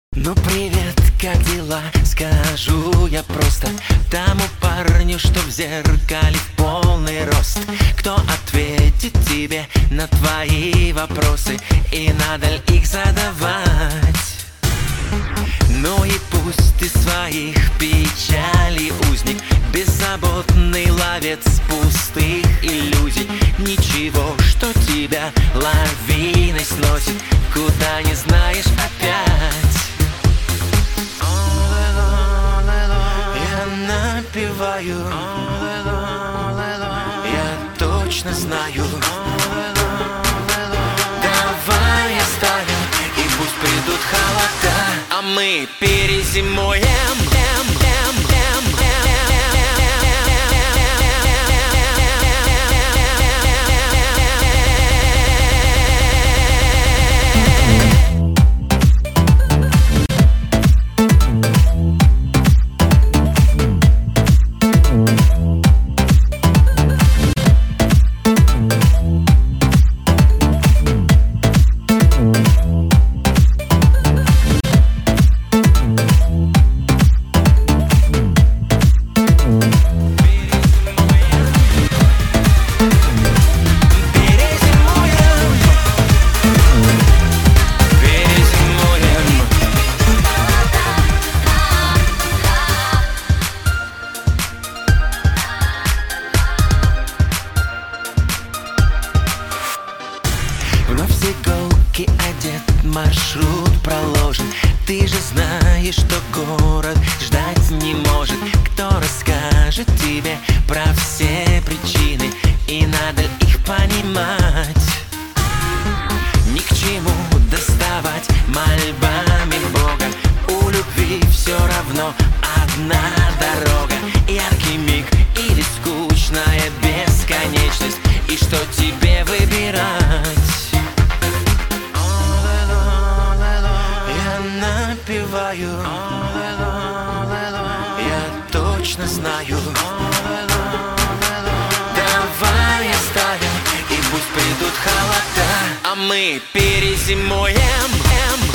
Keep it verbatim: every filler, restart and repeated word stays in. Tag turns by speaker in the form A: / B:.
A: Ну привет, как дела? Скажу я просто тому парню, что в зеркале в полный рост. Кто ответит тебе на твои вопросы и надо ли их задавать? Ну и пусть ты своих печалей узник, беззаботный ловец пустых иллюзий. Ничего, что тебя лавиной сносит, куда не знаешь опять. Я напеваю, я точно знаю. Давай оставим, и пусть придут холода, а мы перезимуем. Вновь с иголки одет, маршрут проложен. Ты же знаешь, что город ждать не может. Кто расскажет тебе про все причины и надо ли их понимать? Ни к чему доставать мольбами Бога. У любви все равно одна дорога. Яркий миг или скучная бесконечность. И что тебе выбирать? Напеваю, я точно знаю. Давай оставим, и пусть придут холода, а мы перезимуем.